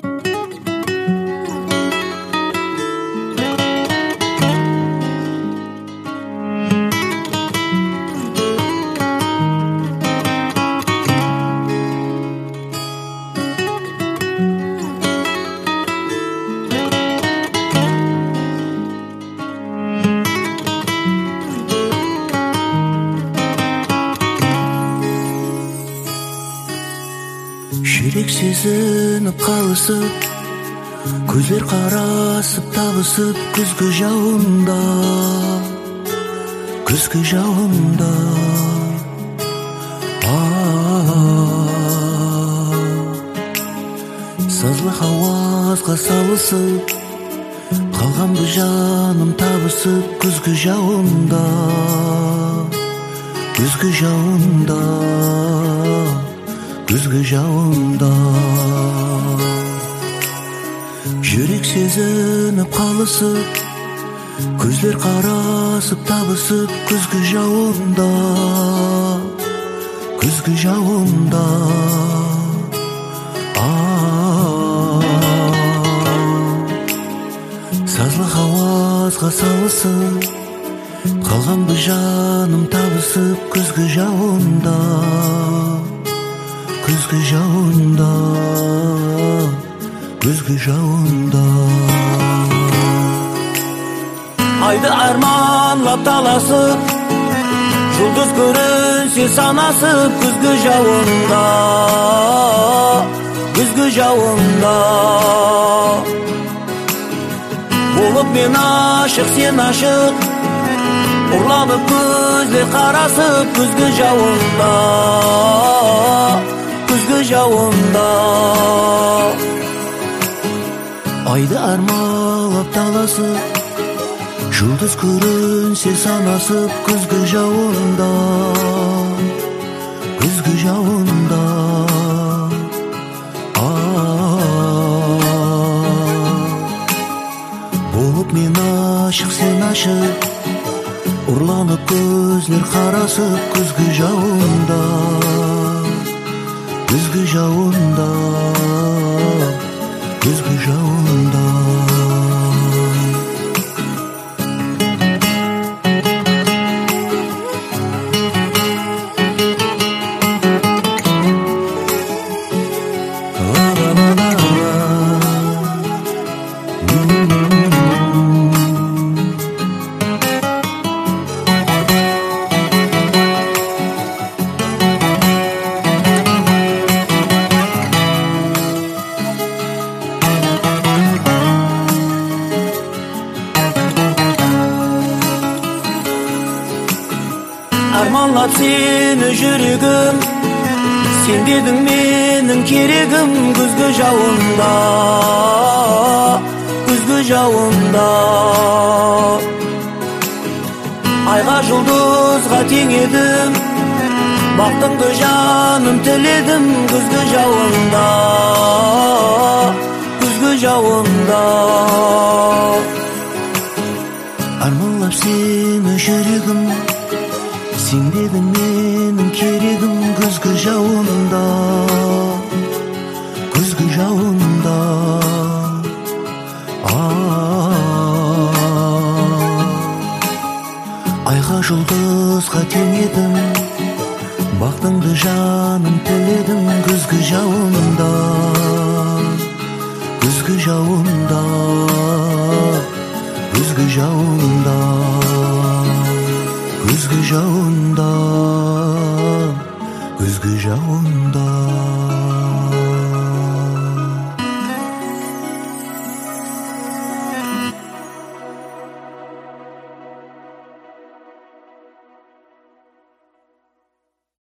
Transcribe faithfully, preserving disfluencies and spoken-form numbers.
Жүрек сезініп қалысып, көздер қарасып табысып, күзгі жауында, күзгі жауында. Сазлы ауазға салысып, қалғанды жаным табысып, күзгі жауында, күзгі жауында, күзгі жауында. Жүрек сезініп қалысып, көздер қарасып табысып, күзгі жауында, күзгі жауында. Сазлы ауазға салысып, қалғанды жаным табысып, күзгі жауында, күзгі жауында, күзгі жауында. Айды арманлап таласып, жұлдыз көрінсе санасып, күзгі жауында, күзгі жауында. Болып мен ашық, сен ашық, ұрланып көздер қарасып, күзгі жауында, күзгі жауында. Айды армалап таласып, жұлдыз көрінсе санасып, күзгі жауында, күзгі жауында. Болып мен ашық, сен ашық, ұрланып көздер қарасып, күзгі жауында, күзгі жауында, күзгі жауында. Арманлап сені жүрегім, сен дедің менің керегім, күзгі жауында, күзгі жауында. Айға жұлдызға тең едім, бақтыңды жаным тіледім, күзгі жауында, күзгі жауында. Арманлап сені жүрегім, сен дедің менің керегім, күзгі жауында, күзгі жауында. Айға жұлдызға тең едім, бақтыңды жаным тіледім, күзгі жауында, күзгі жауында, күзгі жауында, күзгі жауында, күзгі жауында.